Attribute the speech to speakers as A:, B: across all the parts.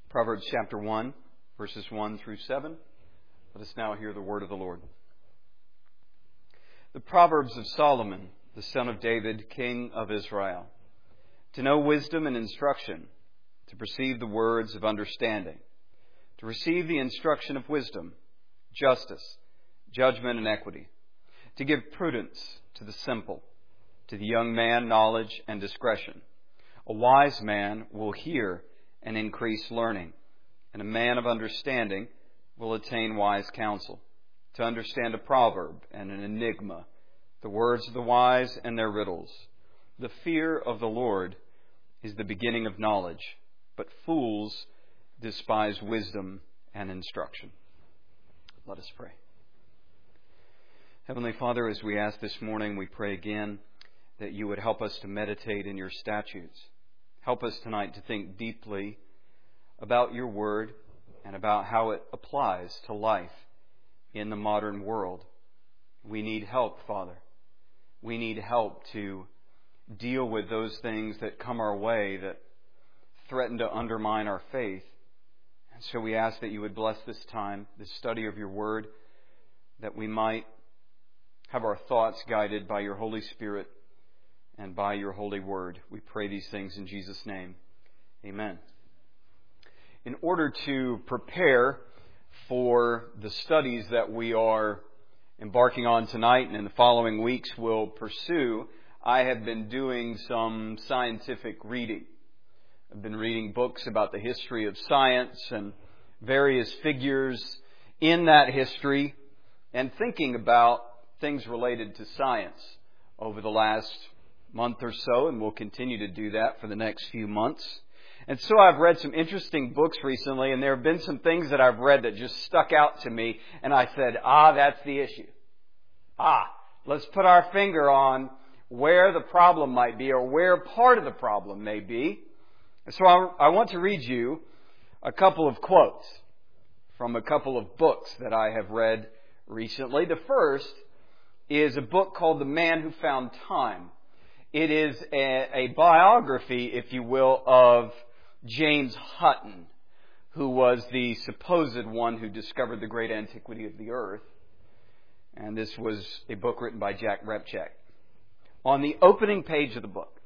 A: Proverbs chapter 1, verses 1 through 7. Let us now hear the word of the Lord. The Proverbs of Solomon, the son of David, king of Israel. To know wisdom and instruction, to perceive the words of understanding, to receive the instruction of wisdom, justice, judgment, and equity, to give prudence to the simple, to the young man knowledge and discretion. A wise man will hear and increase learning, and a man of understanding will attain wise counsel. To understand a proverb and an enigma, the words of the wise and their riddles. The fear of the Lord is the beginning of knowledge, but fools despise wisdom and instruction. Let us pray. Heavenly Father, as we ask this morning, we pray again that you would help us to meditate in your statutes. Help us tonight to think deeply about your word and about how it applies to life in the modern world. We need help, Father. We need help to deal with those things that come our way that threaten to undermine our faith. And so we ask that you would bless this time, this study of your word, that we might have our thoughts guided by your Holy Spirit and by your holy word. We pray these things in Jesus' name. Amen. In order to prepare for the studies that we are embarking on tonight and in the following weeks will pursue, I have been doing some scientific reading. I've been reading books about the history of science and various figures in that history and thinking about things related to science over the last month or so, and we'll continue to do that for the next few months. And so I've read some interesting books recently, and there have been some things that I've read that just stuck out to me, and I said, that's the issue. Let's put our finger on where the problem might be or where part of the problem may be. And so I want to read you a couple of quotes from a couple of books that I have read recently. The first is a book called The Man Who Found Time. It is a biography, if you will, of James Hutton, who was the supposed one who discovered the great antiquity of the earth. And this was a book written by Jack Repchak. On the opening page of the book,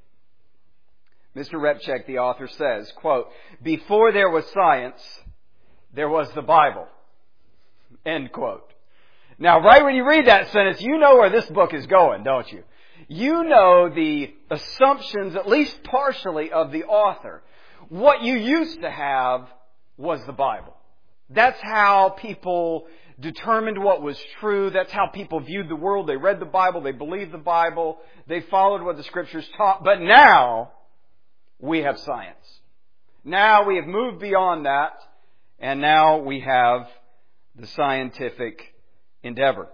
A: Mr. Repchak, the author, says, quote, "Before there was science, there was the Bible." End quote. Now, right when you read that sentence, you know where this book is going, don't you? You know the assumptions, at least partially, of the author. What you used to have was the Bible. That's how people determined what was true. That's how people viewed the world. They read the Bible. They believed the Bible. They followed what the Scriptures taught. But now we have science. Now we have moved beyond that. And now we have the scientific endeavor.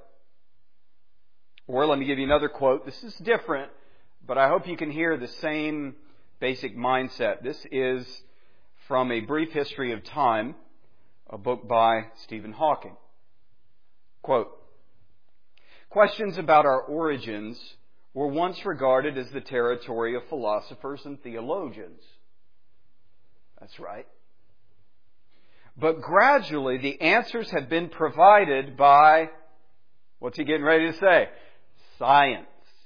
A: Or let me give you another quote. This is different, but I hope you can hear the same basic mindset. This is from A Brief History of Time, a book by Stephen Hawking. Quote, "Questions about our origins were once regarded as the territory of philosophers and theologians." That's right. "But gradually the answers have been provided by," what's he getting ready to say? "Science.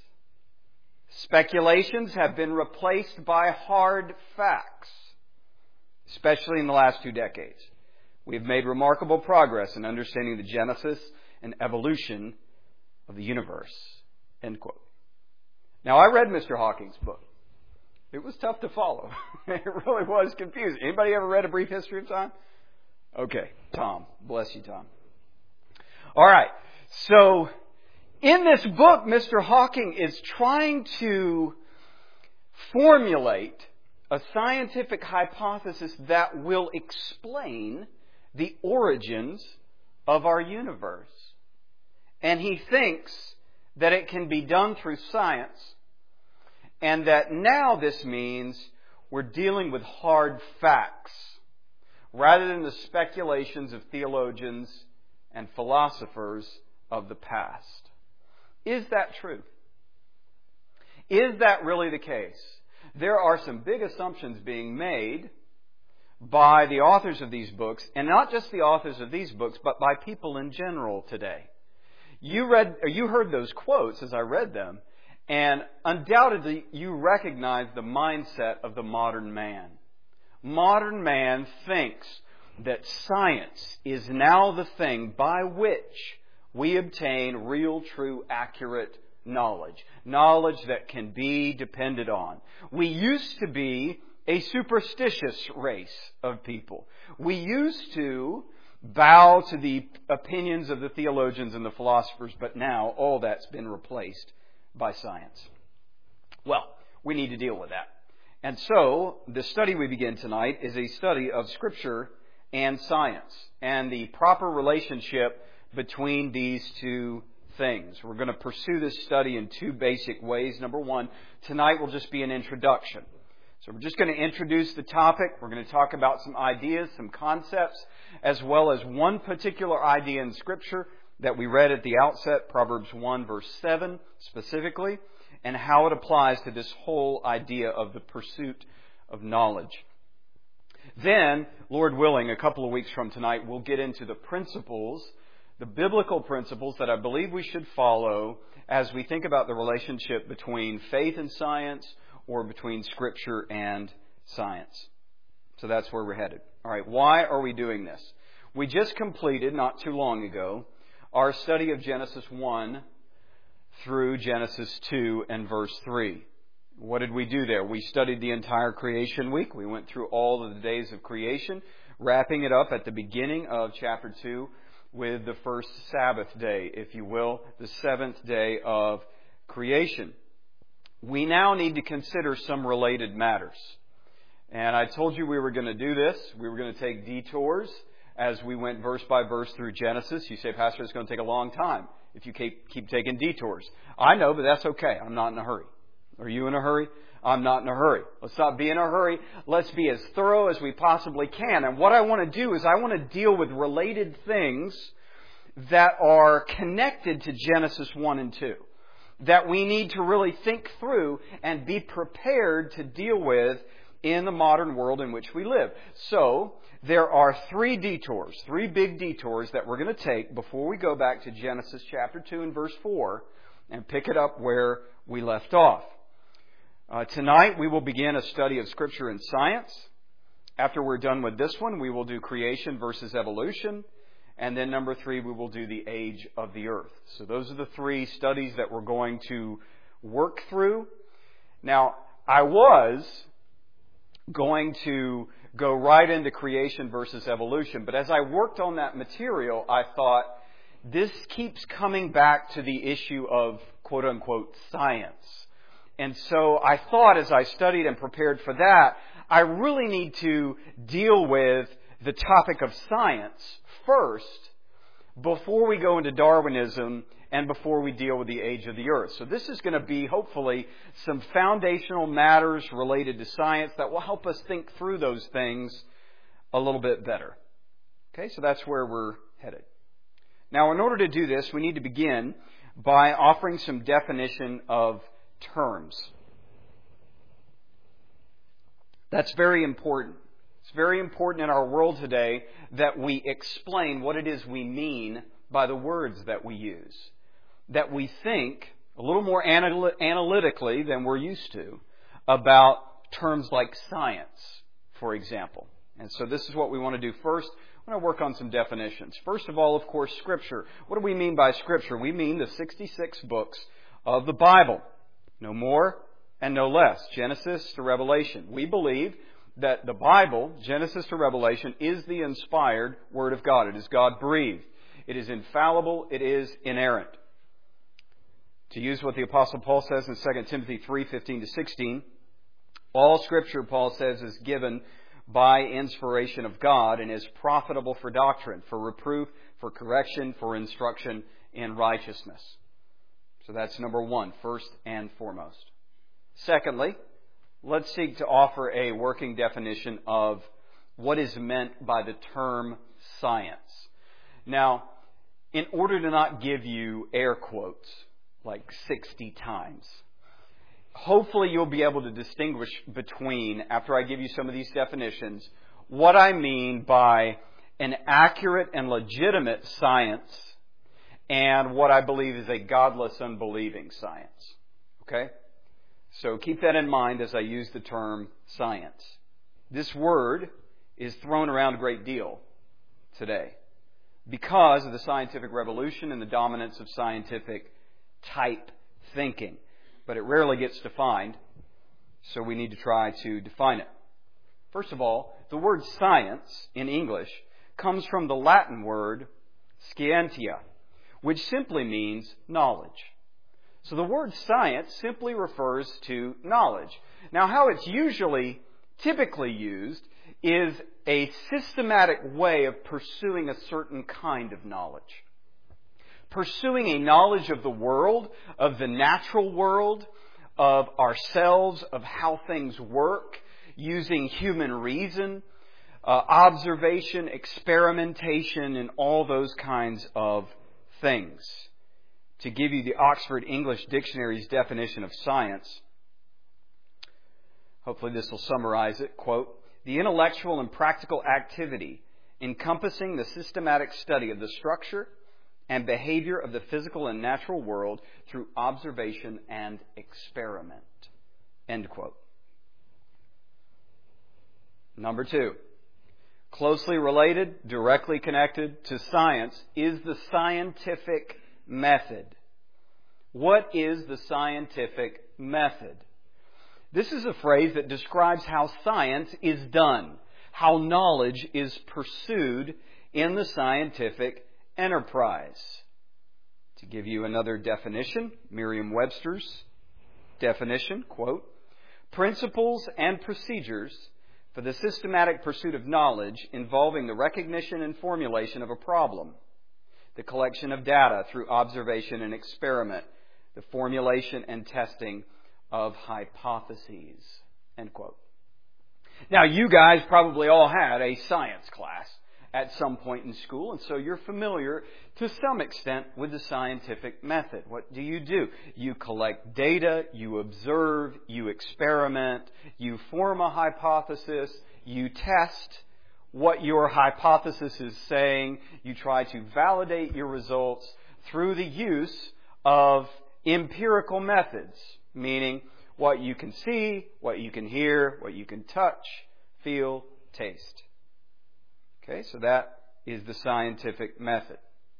A: Speculations have been replaced by hard facts. Especially in the last 2 decades, we have made remarkable progress in understanding the genesis and evolution of the universe." End quote. Now, I read Mr. Hawking's book. It was tough to follow. It really was confusing. Anybody ever read A Brief History of Time? Okay, Tom. Bless you, Tom. All right. So, in this book, Mr. Hawking is trying to formulate a scientific hypothesis that will explain the origins of our universe. And he thinks that it can be done through science, and that now this means we're dealing with hard facts rather than the speculations of theologians and philosophers of the past. Is that true? Is that really the case? There are some big assumptions being made by the authors of these books, and not just the authors of these books, but by people in general today. You heard those quotes as I read them, and undoubtedly you recognize the mindset of the modern man. Modern man thinks that science is now the thing by which we obtain real, true, accurate knowledge. Knowledge that can be depended on. We used to be a superstitious race of people. We used to bow to the opinions of the theologians and the philosophers, but now all that's been replaced by science. Well, we need to deal with that. And so, the study we begin tonight is a study of Scripture and science, and the proper relationship between these two things. We're going to pursue this study in two basic ways. Number one, tonight will just be an introduction. So we're just going to introduce the topic. We're going to talk about some ideas, some concepts, as well as one particular idea in Scripture that we read at the outset, Proverbs 1 verse 7 specifically, and how it applies to this whole idea of the pursuit of knowledge. Then, Lord willing, a couple of weeks from tonight, we'll get into the principles, the biblical principles that I believe we should follow as we think about the relationship between faith and science, or between Scripture and science. So that's where we're headed. All right, why are we doing this? We just completed, not too long ago, our study of Genesis 1 through Genesis 2 and verse 3. What did we do there? We studied the entire creation week. We went through all of the days of creation, wrapping it up at the beginning of chapter 2 with the first Sabbath day, if you will, the seventh day of creation. We now need to consider some related matters. And I told you we were going to do this. We were going to take detours as we went verse by verse through Genesis. You say, Pastor, it's going to take a long time if you keep taking detours. I know, but that's okay. I'm not in a hurry. Are you in a hurry? I'm not in a hurry. Let's not be in a hurry. Let's be as thorough as we possibly can. And what I want to do is I want to deal with related things that are connected to Genesis 1 and 2. That we need to really think through and be prepared to deal with in the modern world in which we live. So, there are three big detours that we're going to take before we go back to Genesis chapter 2 and verse 4 and pick it up where we left off. Tonight we will begin a study of Scripture and science. After we're done with this one, we will do creation versus evolution. And then number 3, we will do the age of the earth. So those are the 3 studies that we're going to work through. Now, I was going to go right into creation versus evolution, but as I worked on that material, I thought, this keeps coming back to the issue of quote-unquote science. And so I thought as I studied and prepared for that, I really need to deal with the topic of science first before we go into Darwinism and before we deal with the age of the earth. So this is going to be, hopefully, some foundational matters related to science that will help us think through those things a little bit better. Okay, so that's where we're headed. Now, in order to do this, we need to begin by offering some definition of terms. That's very important. It's very important in our world today that we explain what it is we mean by the words that we use. That we think a little more analytically than we're used to about terms like science, for example. And so this is what we want to do first. I want to work on some definitions. First of all, of course, Scripture. What do we mean by Scripture? We mean the 66 books of the Bible. No more and no less. Genesis to Revelation. We believe that the Bible, Genesis to Revelation, is the inspired Word of God. It is God-breathed. It is infallible. It is inerrant. To use what the Apostle Paul says in 2 Timothy 3:15-16, all Scripture, Paul says, is given by inspiration of God and is profitable for doctrine, for reproof, for correction, for instruction in righteousness. So that's number one, first and foremost. Secondly, let's seek to offer a working definition of what is meant by the term science. Now, in order to not give you air quotes like 60 times, hopefully you'll be able to distinguish between, after I give you some of these definitions, what I mean by an accurate and legitimate science and what I believe is a godless, unbelieving science. Okay? So keep that in mind as I use the term science. This word is thrown around a great deal today because of the scientific revolution and the dominance of scientific type thinking. But it rarely gets defined, so we need to try to define it. First of all, the word science in English comes from the Latin word scientia, which simply means knowledge. So the word science simply refers to knowledge. Now, how it's typically used is a systematic way of pursuing a certain kind of knowledge. Pursuing a knowledge of the world, of the natural world, of ourselves, of how things work, using human reason, observation, experimentation, and all those kinds of things. To give you the Oxford English Dictionary's definition of science, hopefully this will summarize it, quote, the intellectual and practical activity encompassing the systematic study of the structure and behavior of the physical and natural world through observation and experiment. End quote. Number 2, closely related, directly connected to science is the scientific method. What is the scientific method? This is a phrase that describes how science is done, how knowledge is pursued in the scientific enterprise. To give you another definition, Merriam-Webster's definition, quote, principles and procedures for the systematic pursuit of knowledge involving the recognition and formulation of a problem, the collection of data through observation and experiment, the formulation and testing of hypotheses. End quote. Now, you guys probably all had a science class at some point in school, and so you're familiar to some extent with the scientific method. What do? You collect data, you observe, you experiment, you form a hypothesis, you test what your hypothesis is saying, you try to validate your results through the use of empirical methods, meaning what you can see, what you can hear, what you can touch, feel, taste. Okay, so that is the scientific method.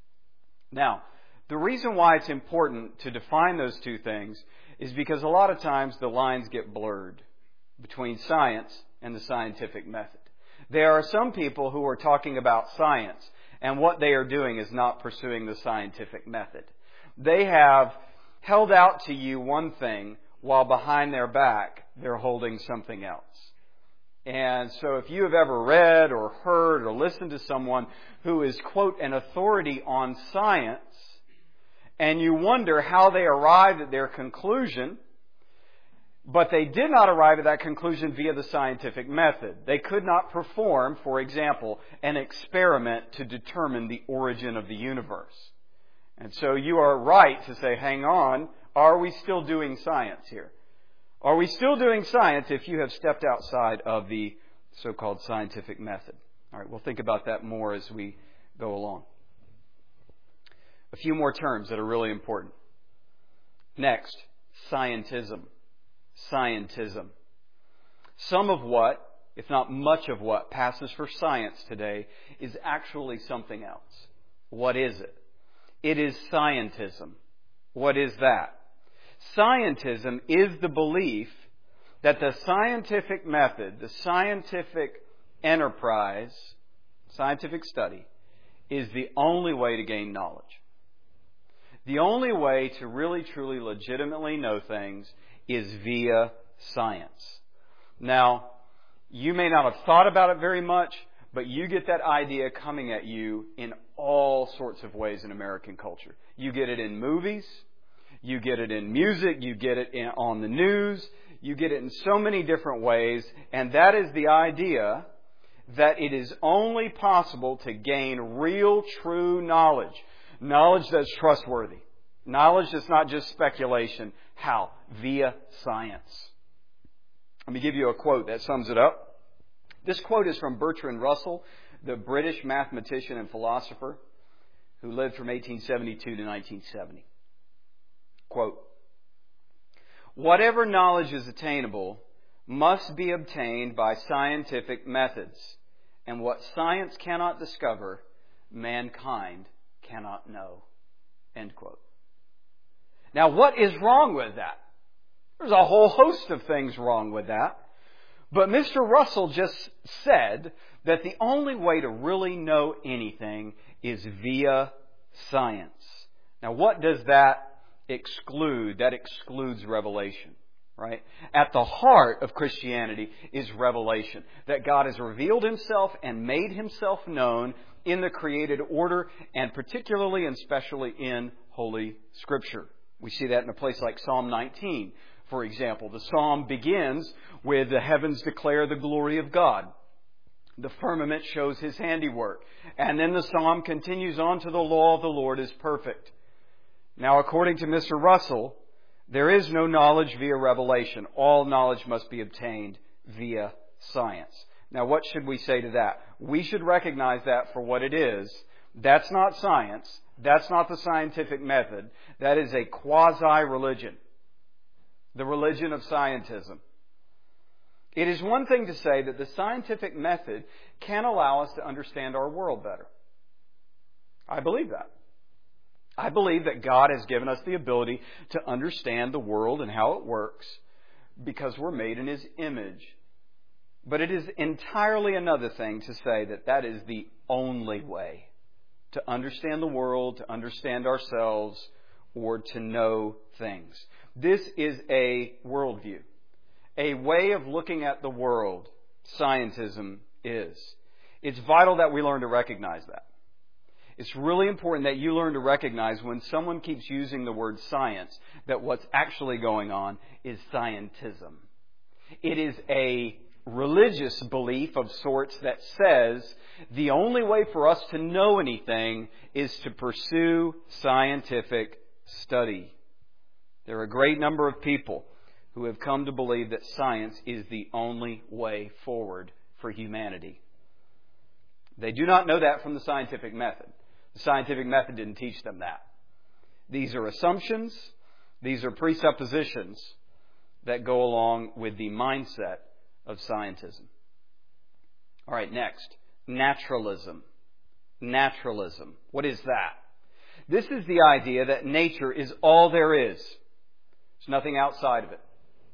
A: Now, the reason why it's important to define those two things is because a lot of times the lines get blurred between science and the scientific method. There are some people who are talking about science, and what they are doing is not pursuing the scientific method. They have held out to you one thing while behind their back they're holding something else. And so if you have ever read or heard or listened to someone who is, quote, an authority on science, and you wonder how they arrived at their conclusion, but they did not arrive at that conclusion via the scientific method. They could not perform, for example, an experiment to determine the origin of the universe. And so you are right to say, hang on, are we still doing science here? Are we still doing science if you have stepped outside of the so-called scientific method? All right, we'll think about that more as we go along. A few more terms that are really important. Next, scientism. Scientism. Some of what, if not much of what, passes for science today is actually something else. What is it? It is scientism. What is that? Scientism is the belief that the scientific method, the scientific enterprise, scientific study, is the only way to gain knowledge. The only way to really, truly, legitimately know things is via science. Now, you may not have thought about it very much, but you get that idea coming at you in all sorts of ways in American culture. You get it in movies. You get it in music, you get it on the news, you get it in so many different ways, and that is the idea that it is only possible to gain real, true knowledge. Knowledge that's trustworthy. Knowledge that's not just speculation. How? Via science. Let me give you a quote that sums it up. This quote is from Bertrand Russell, the British mathematician and philosopher who lived from 1872 to 1970. Quote, "Whatever knowledge is attainable must be obtained by scientific methods, and what science cannot discover, mankind cannot know." End quote. Now, what is wrong with that? There's a whole host of things wrong with that. But Mr. Russell just said that the only way to really know anything is via science. Now, what does that exclude? That excludes revelation, right? At the heart of Christianity is revelation. That God has revealed Himself and made Himself known in the created order, and particularly and especially in Holy Scripture. We see that in a place like Psalm 19, for example. The psalm begins with "The heavens declare the glory of God. The firmament shows His handiwork." And then the psalm continues on to "The law of the Lord is perfect." Now, according to Mr. Russell, there is no knowledge via revelation. All knowledge must be obtained via science. Now, what should we say to that? We should recognize that for what it is. That's not science. That's not the scientific method. That is a quasi-religion. The religion of scientism. It is one thing to say that the scientific method can allow us to understand our world better. I believe that. I believe that God has given us the ability to understand the world and how it works because we're made in His image. But it is entirely another thing to say that that is the only way to understand the world, to understand ourselves, or to know things. This is a worldview, a way of looking at the world. Scientism is. It's vital that we learn to recognize that. It's really important that you learn to recognize when someone keeps using the word science, that what's actually going on is scientism. It is a religious belief of sorts that says the only way for us to know anything is to pursue scientific study. There are a great number of people who have come to believe that science is the only way forward for humanity. They do not know that from the scientific method. The scientific method didn't teach them that. These are assumptions. These are presuppositions that go along with the mindset of scientism. All right, next. Naturalism. Naturalism. What is that? This is the idea that nature is all there is. There's nothing outside of it.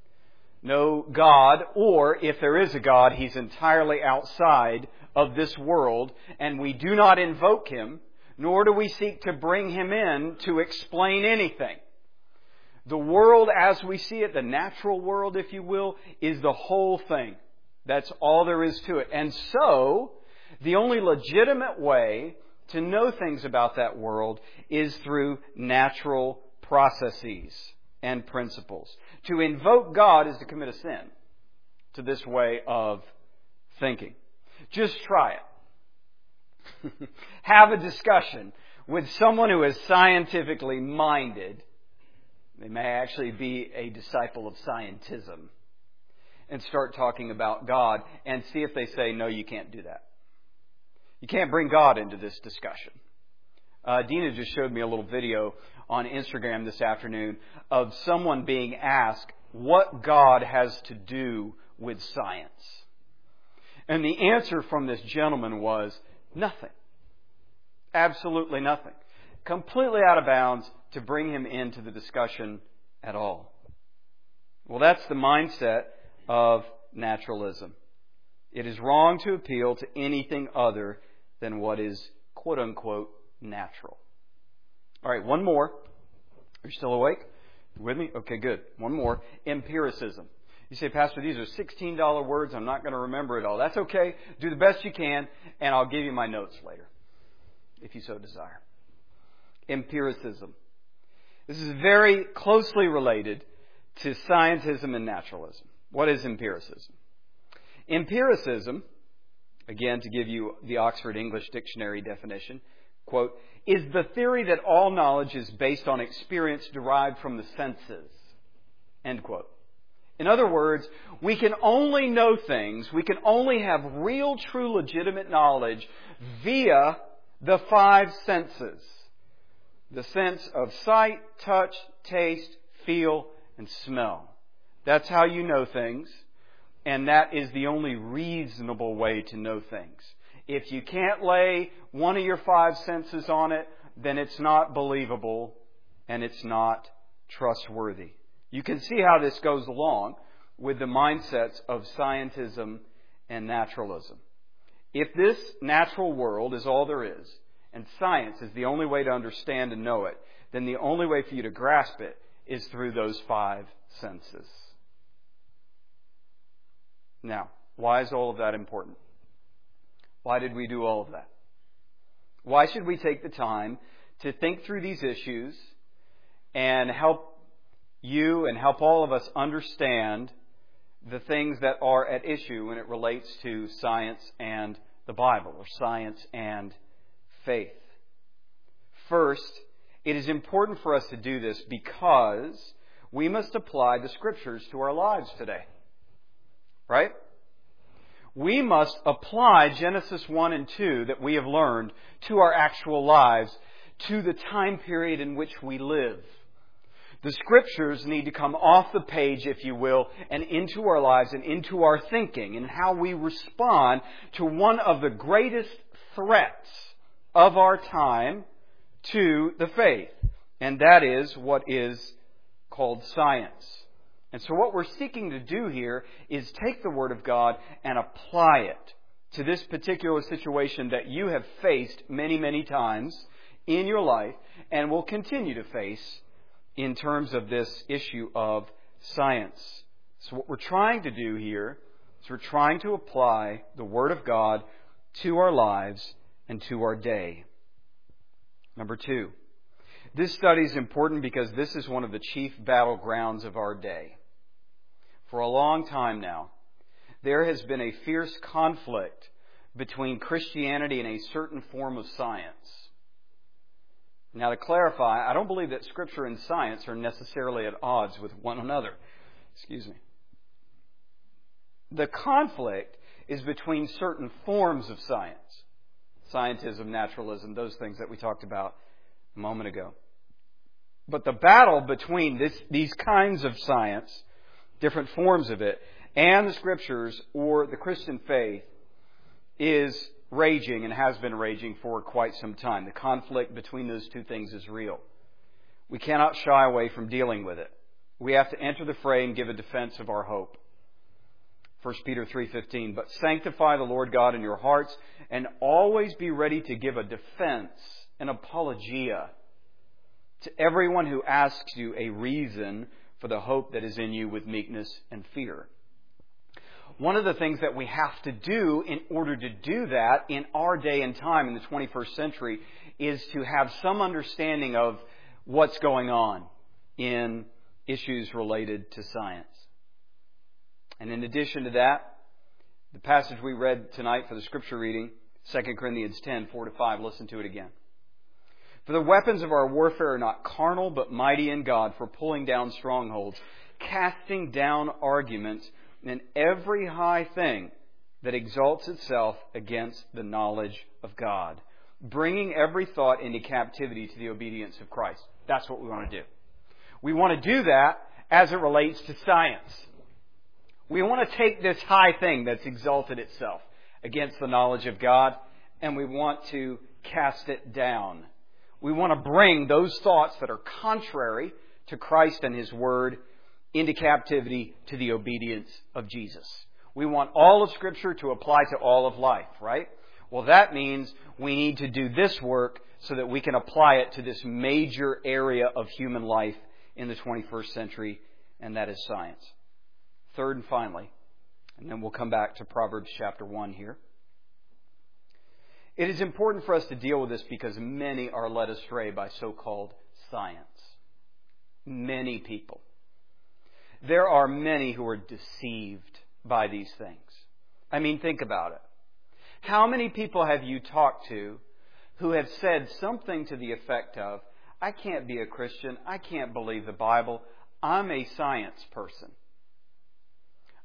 A: No God, or if there is a God, He's entirely outside of this world, and we do not invoke Him, nor do we seek to bring Him in to explain anything. The world as we see it, the natural world, if you will, is the whole thing. That's all there is to it. And so, the only legitimate way to know things about that world is through natural processes and principles. To invoke God is to commit a sin to this way of thinking. Just try it. Have a discussion with someone who is scientifically minded. They may actually be a disciple of scientism. And start talking about God and see if they say, no, you can't do that. You can't bring God into this discussion. Dina just showed me a little video on Instagram this afternoon of someone being asked what God has to do with science. And the answer from this gentleman was nothing. Absolutely nothing. Completely out of bounds to bring him into the discussion at all. Well, that's the mindset of naturalism. It is wrong to appeal to anything other than what is quote-unquote natural. All right, one more. Are you still awake? You with me? Okay, good. One more. Empiricism. You say, Pastor, these are $16 words. I'm not going to remember it all. That's okay. Do the best you can, and I'll give you my notes later, if you so desire. Empiricism. This is very closely related to scientism and naturalism. What is empiricism? Empiricism, again, to give you the Oxford English Dictionary definition, quote, is the theory that all knowledge is based on experience derived from the senses, end quote. In other words, we can only know things, we can only have real, true, legitimate knowledge via the five senses. The sense of sight, touch, taste, feel, and smell. That's how you know things, and that is the only reasonable way to know things. If you can't lay one of your five senses on it, then it's not believable and it's not trustworthy. You can see how this goes along with the mindsets of scientism and naturalism. If this natural world is all there is, and science is the only way to understand and know it, then the only way for you to grasp it is through those five senses. Now, why is all of that important? Why did we do all of that? Why should we take the time to think through these issues and help you and help all of us understand the things that are at issue when it relates to science and the Bible, or science and faith? First, it is important for us to do this because we must apply the Scriptures to our lives today. Right? We must apply Genesis 1 and 2 that we have learned to our actual lives, to the time period in which we live. The Scriptures need to come off the page, if you will, and into our lives and into our thinking and how we respond to one of the greatest threats of our time to the faith. And that is what is called science. And so what we're seeking to do here is take the Word of God and apply it to this particular situation that you have faced many, many times in your life and will continue to face in terms of this issue of science. So what we're trying to do here is we're trying to apply the Word of God to our lives and to our day. Number 2, this study is important because this is one of the chief battlegrounds of our day. For a long time now, there has been a fierce conflict between Christianity and a certain form of science. Now, to clarify, I don't believe that Scripture and science are necessarily at odds with one another. The conflict is between certain forms of science. Scientism, naturalism, those things that we talked about a moment ago. But the battle between these kinds of science, different forms of it, and the Scriptures or the Christian faith is raging and has been raging for quite some time. The conflict between those two things is real. We cannot shy away from dealing with it. We have to enter the fray and give a defense of our hope. 1 Peter 3:15, but sanctify the Lord God in your hearts and always be ready to give a defense, an apologia, to everyone who asks you a reason for the hope that is in you with meekness and fear. One of the things that we have to do in order to do that in our day and time in the 21st century is to have some understanding of what's going on in issues related to science. And in addition to that, the passage we read tonight for the Scripture reading, 2 Corinthians 10:4-5, listen to it again. For the weapons of our warfare are not carnal, but mighty in God for pulling down strongholds, casting down arguments, and every high thing that exalts itself against the knowledge of God, bringing every thought into captivity to the obedience of Christ. That's what we want to do. We want to do that as it relates to science. We want to take this high thing that's exalted itself against the knowledge of God, and we want to cast it down. We want to bring those thoughts that are contrary to Christ and His Word into captivity to the obedience of Jesus. We want all of Scripture to apply to all of life, right? Well, that means we need to do this work so that we can apply it to this major area of human life in the 21st century, and that is science. Third and finally, and then we'll come back to Proverbs chapter 1 here. It is important for us to deal with this because many are led astray by so-called science. Many people. There are many who are deceived by these things. I mean, think about it. How many people have you talked to who have said something to the effect of, I can't be a Christian, I can't believe the Bible, I'm a science person.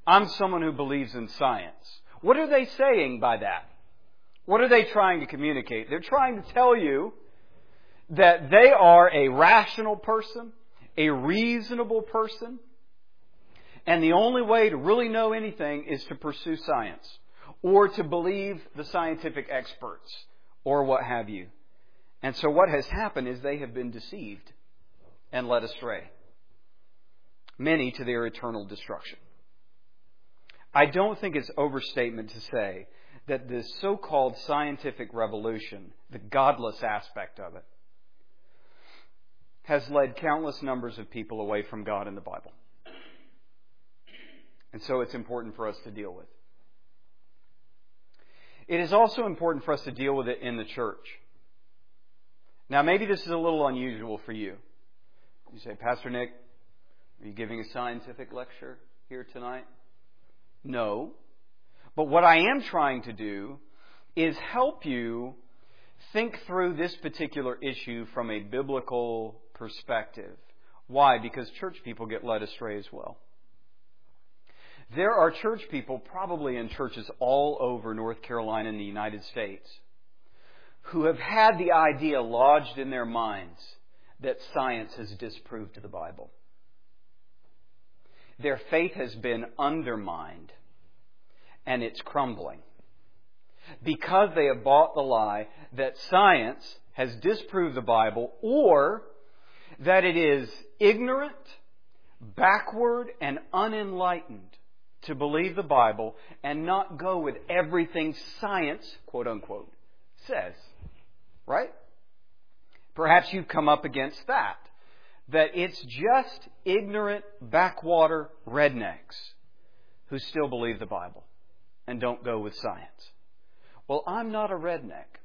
A: I'm someone who believes in science. What are they saying by that? What are they trying to communicate? They're trying to tell you that they are a rational person, a reasonable person, and the only way to really know anything is to pursue science or to believe the scientific experts or what have you. And so what has happened is they have been deceived and led astray, many to their eternal destruction. I don't think it's overstatement to say that this so-called scientific revolution, the godless aspect of it, has led countless numbers of people away from God and the Bible. And so it's important for us to deal with. It is also important for us to deal with it in the church. Now, maybe this is a little unusual for you. You say, Pastor Nick, are you giving a scientific lecture here tonight? No. But what I am trying to do is help you think through this particular issue from a biblical perspective. Why? Because church people get led astray as well. There are church people, probably in churches all over North Carolina and the United States, who have had the idea lodged in their minds that science has disproved the Bible. Their faith has been undermined, and it's crumbling, because they have bought the lie that science has disproved the Bible, or that it is ignorant, backward, and unenlightened to believe the Bible and not go with everything science, quote unquote, says. Right? Perhaps you've come up against that it's just ignorant backwater rednecks who still believe the Bible and don't go with science. Well, I'm not a redneck.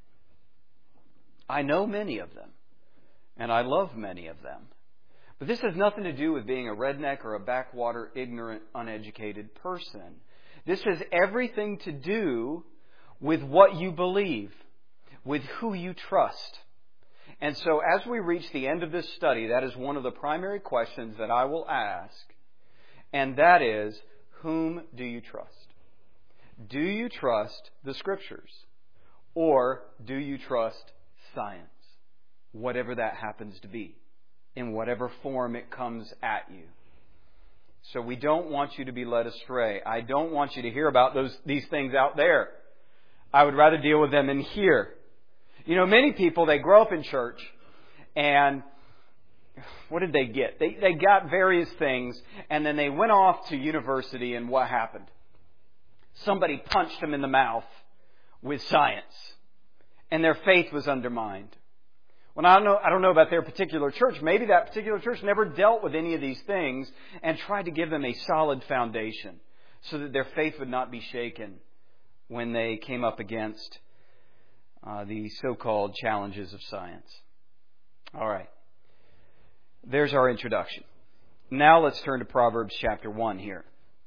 A: I know many of them, and I love many of them. But this has nothing to do with being a redneck or a backwater, ignorant, uneducated person. This has everything to do with what you believe, with who you trust. And so as we reach the end of this study, that is one of the primary questions that I will ask. And that is, whom do you trust? Do you trust the Scriptures? Or do you trust science? Whatever that happens to be, in whatever form it comes at you. So we don't want you to be led astray. I don't want you to hear about these things out there. I would rather deal with them in here. You know, many people, they grow up in church, and what did they get? They got various things, and then they went off to university, and what happened? Somebody punched them in the mouth with science, and their faith was undermined. Well, I don't know about their particular church. Maybe that particular church never dealt with any of these things and tried to give them a solid foundation so that their faith would not be shaken when they came up against the so-called challenges of science. All right. There's our introduction. Now let's turn to Proverbs chapter 1 here.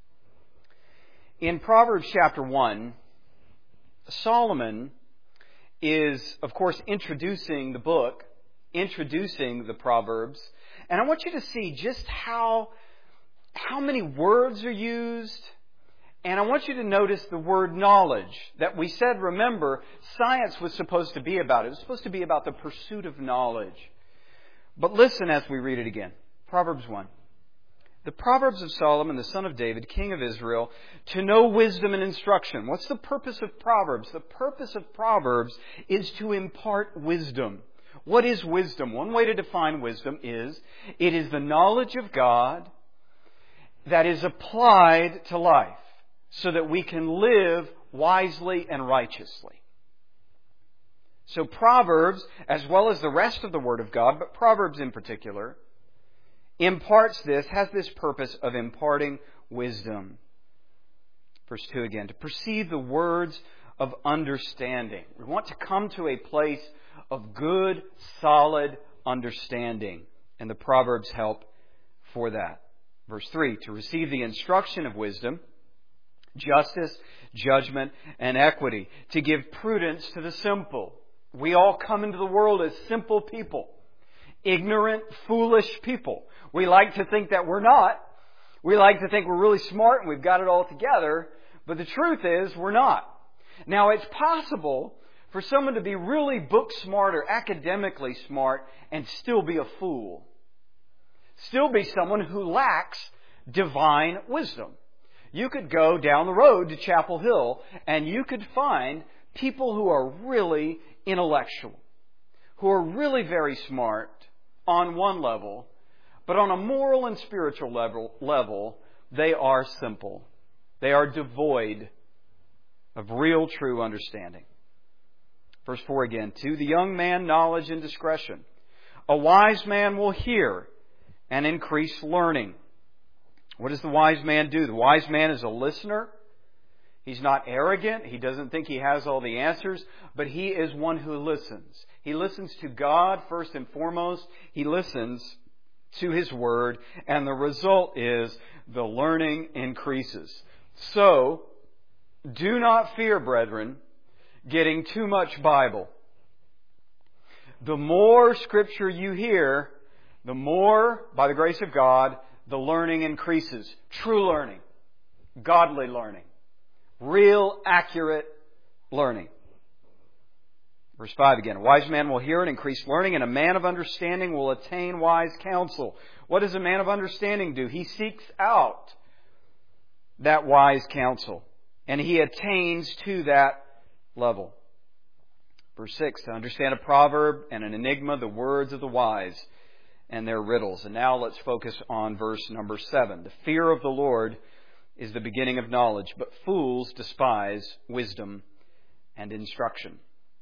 A: In Proverbs chapter 1, Solomon is, of course, introducing the book, introducing the Proverbs. And I want you to see just how many words are used. And I want you to notice the word knowledge that we said, remember, science was supposed to be about. It was supposed to be about the pursuit of knowledge. But listen as we read it again. Proverbs 1. The Proverbs of Solomon, the son of David, king of Israel, to know wisdom and instruction. What's the purpose of Proverbs? The purpose of Proverbs is to impart wisdom. What is wisdom? One way to define wisdom is, it is the knowledge of God that is applied to life so that we can live wisely and righteously. So Proverbs, as well as the rest of the Word of God, but Proverbs in particular, has this purpose of imparting wisdom. Verse 2 again, to perceive the words of understanding. We want to come to a place of good, solid understanding. And the Proverbs help for that. Verse 3, to receive the instruction of wisdom, justice, judgment, and equity. To give prudence to the simple. We all come into the world as simple people. Ignorant, foolish people. We like to think that we're not. We like to think we're really smart and we've got it all together, but the truth is we're not. Now, it's possible for someone to be really book smart or academically smart and still be a fool. Still be someone who lacks divine wisdom. You could go down the road to Chapel Hill and you could find people who are really intellectual, who are really very smart on one level, but on a moral and spiritual level, they are simple. They are devoid of real, true understanding. Verse 4 again. To the young man, knowledge and discretion. A wise man will hear and increase learning. What does the wise man do? The wise man is a listener. He's not arrogant. He doesn't think he has all the answers, but he is one who listens. He listens to God first and foremost. He listens to His Word, and the result is the learning increases. So, do not fear, brethren, getting too much Bible. The more Scripture you hear, the more, by the grace of God, the learning increases. True learning. Godly learning. Real, accurate learning. Verse 5 again. A wise man will hear and increase learning, and a man of understanding will attain wise counsel. What does a man of understanding do? He seeks out that wise counsel, and he attains to that level. Verse 6, to understand a proverb and an enigma, the words of the wise and their riddles. And now let's focus on verse number 7. The fear of the Lord is the beginning of knowledge, but fools despise wisdom and instruction.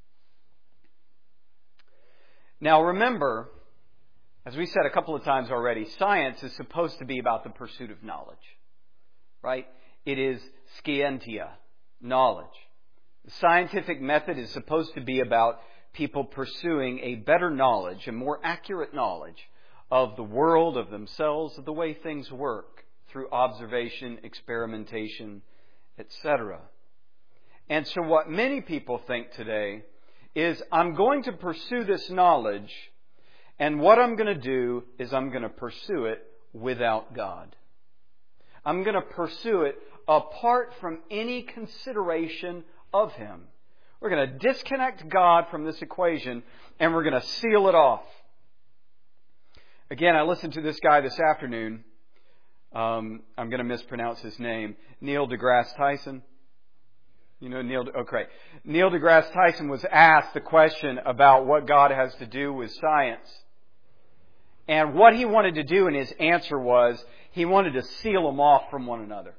A: Now remember, as we said a couple of times already, science is supposed to be about the pursuit of knowledge. Right? It is scientia, knowledge. The scientific method is supposed to be about people pursuing a better knowledge, a more accurate knowledge of the world, of themselves, of the way things work through observation, experimentation, etc. And so what many people think today is, I'm going to pursue this knowledge, and what I'm going to do is I'm going to pursue it without God. I'm going to pursue it apart from any consideration of Him. We're going to disconnect God from this equation, and we're going to seal it off. Again, I listened to this guy this afternoon. I'm going to mispronounce his name. Neil deGrasse Tyson. You know Neil? Okay. Neil deGrasse Tyson was asked the question about what God has to do with science. And what he wanted to do in his answer was, he wanted to seal them off from one another.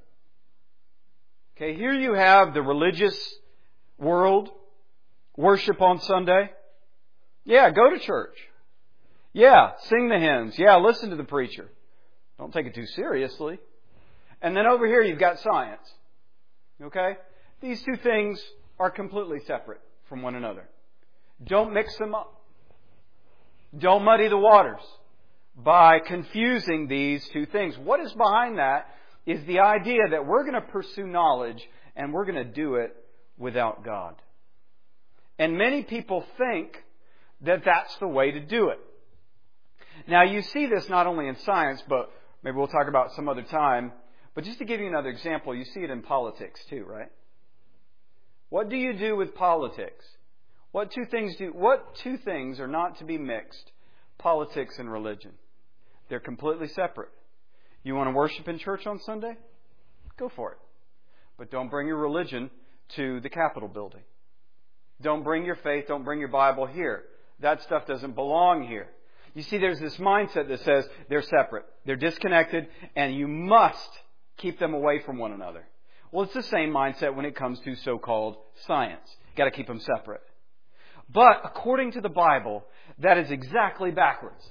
A: Okay, here you have the religious world, worship on Sunday. Yeah, go to church. Yeah, sing the hymns. Yeah, listen to the preacher. Don't take it too seriously. And then over here you've got science. Okay? These two things are completely separate from one another. Don't mix them up. Don't muddy the waters by confusing these two things. What is behind that is the idea that we're going to pursue knowledge and we're going to do it without God. And many people think that that's the way to do it. Now, you see this not only in science, but maybe we'll talk about some other time. But just to give you another example, you see it in politics too, right? What do you do with politics? What two things are not to be mixed? Politics and religion. They're completely separate. You want to worship in church on Sunday? Go for it. But don't bring your religion to the Capitol building. Don't bring your faith, don't bring your Bible here. That stuff doesn't belong here. You see, there's this mindset that says they're separate, they're disconnected, and you must keep them away from one another. Well, it's the same mindset when it comes to so-called science. You've got to keep them separate. But according to the Bible, that is exactly backwards.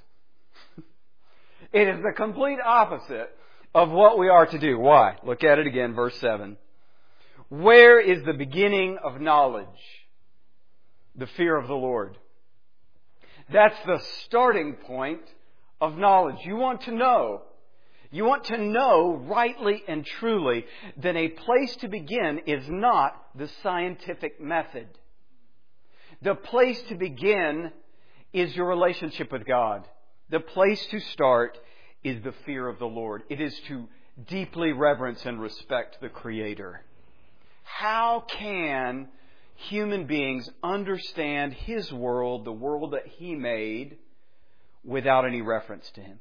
A: It is the complete opposite of what we are to do. Why? Look at it again, verse 7. Where is the beginning of knowledge? The fear of the Lord. That's the starting point of knowledge. You want to know. You want to know rightly and truly. Then a place to begin is not the scientific method. The place to begin is your relationship with God. The place to start is the fear of the Lord. It is to deeply reverence and respect the Creator? How can human beings understand His world, the world that He made, without any reference to Him?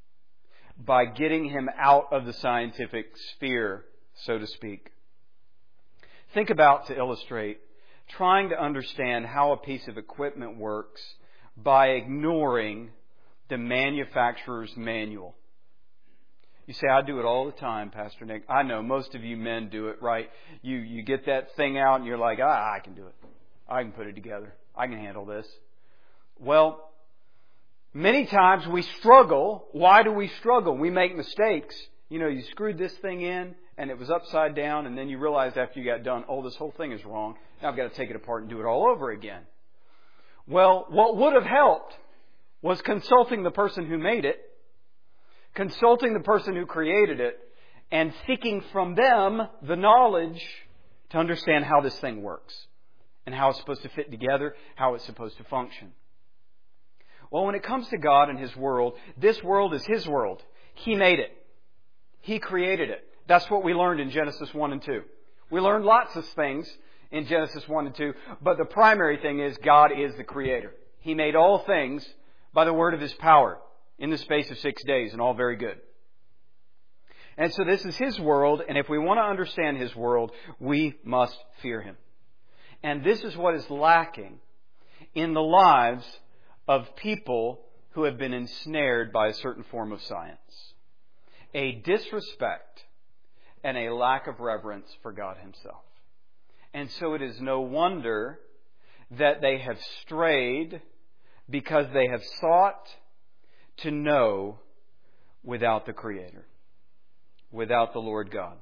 A: By getting Him out of the scientific sphere, so to speak. Think about, to illustrate, trying to understand how a piece of equipment works by ignoring the manufacturer's manual. You say, I do it all the time, Pastor Nick. I know most of you men do it, right? You get that thing out and you're like, I can do it. I can put it together. I can handle this. Well, many times we struggle. Why do we struggle? We make mistakes. You screwed this thing in and it was upside down, and then you realize after you got done, this whole thing is wrong. Now I've got to take it apart and do it all over again. Well, what would have helped was consulting the person who made it, consulting the person who created it, and seeking from them the knowledge to understand how this thing works and how it's supposed to fit together, how it's supposed to function. Well, when it comes to God and His world, this world is His world. He made it. He created it. That's what we learned in Genesis 1 and 2. We learned lots of things in Genesis 1 and 2, but the primary thing is God is the Creator. He made all things by the word of His power in the space of 6 days, and all very good. And so this is His world, and if we want to understand His world, we must fear Him. And this is what is lacking in the lives of people who have been ensnared by a certain form of science. A disrespect and a lack of reverence for God Himself. And so it is no wonder that they have strayed, because they have sought to know without the Creator, without the Lord God.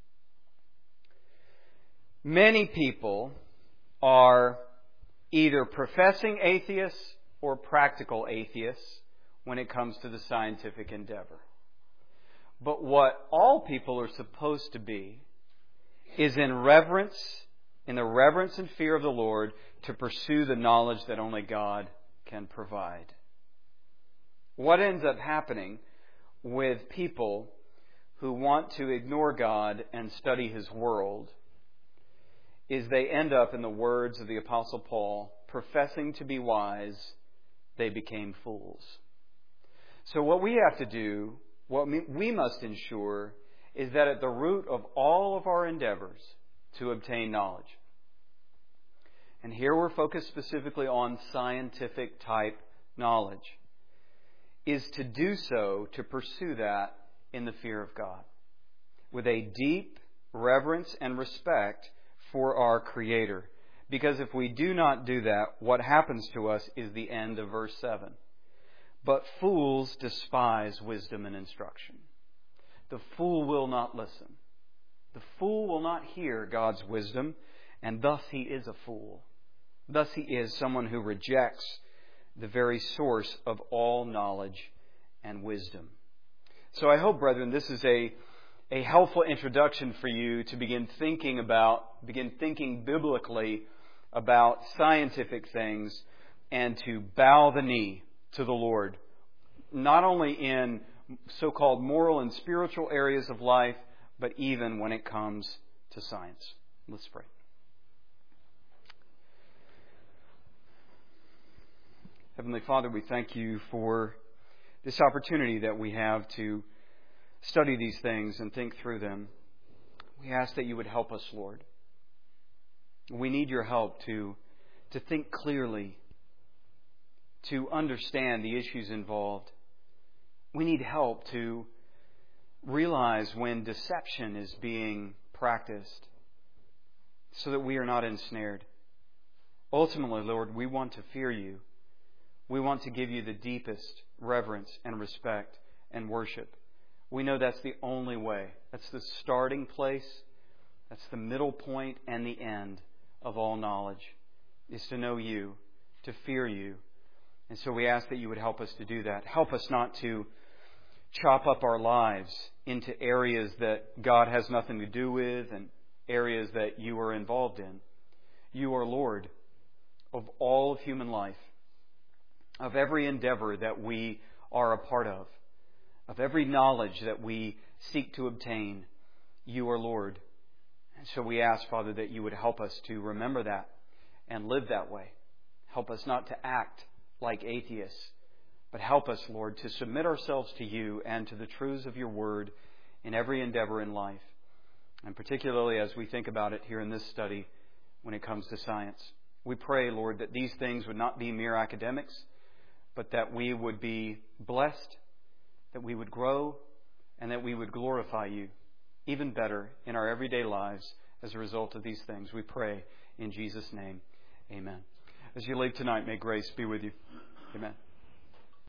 A: Many people are either professing atheists or practical atheists when it comes to the scientific endeavor. But what all people are supposed to be is in the reverence and fear of the Lord, to pursue the knowledge that only God can provide. What ends up happening with people who want to ignore God and study His world is they end up, in the words of the Apostle Paul, professing to be wise, they became fools. So what we have to do, what we must ensure, is that at the root of all of our endeavors to obtain knowledge, and here we're focused specifically on scientific type knowledge, is to do so, to pursue that in the fear of God, with a deep reverence and respect for our Creator. Because if we do not do that, what happens to us is the end of verse 7. But fools despise wisdom and instruction. The fool will not listen. The fool will not hear God's wisdom, and thus he is a fool. Thus he is someone who rejects the very source of all knowledge and wisdom. So I hope, brethren, this is a helpful introduction for you to begin thinking biblically about scientific things, and to bow the knee to the Lord, not only in so-called moral and spiritual areas of life, but even when it comes to science. Let's pray. Heavenly Father, we thank You for this opportunity that we have to study these things and think through them. We ask that You would help us, Lord. We need Your help to think clearly, to understand the issues involved. We need help to realize when deception is being practiced, so that we are not ensnared. Ultimately, Lord, we want to fear You. We want to give You the deepest reverence and respect and worship. We know that's the only way. That's the starting place. That's the middle point and the end of all knowledge, is to know You, to fear You. And so we ask that You would help us to do that. Help us not to chop up our lives into areas that God has nothing to do with and areas that You are involved in. You are Lord of all of human life, of every endeavor that we are a part of. of every knowledge that we seek to obtain, you are Lord. And so we ask, Father, that you would help us to remember that and live that way. Help us not to act like atheists, but help us, Lord, to submit ourselves to you and to the truths of your word in every endeavor in life. And particularly as we think about it here in this study when it comes to science. We pray, Lord, that these things would not be mere academics, but that we would be blessed, that we would grow, and that we would glorify you even better in our everyday lives as a result of these things. We pray in Jesus' name. Amen. As you leave tonight, may grace be with you. Amen.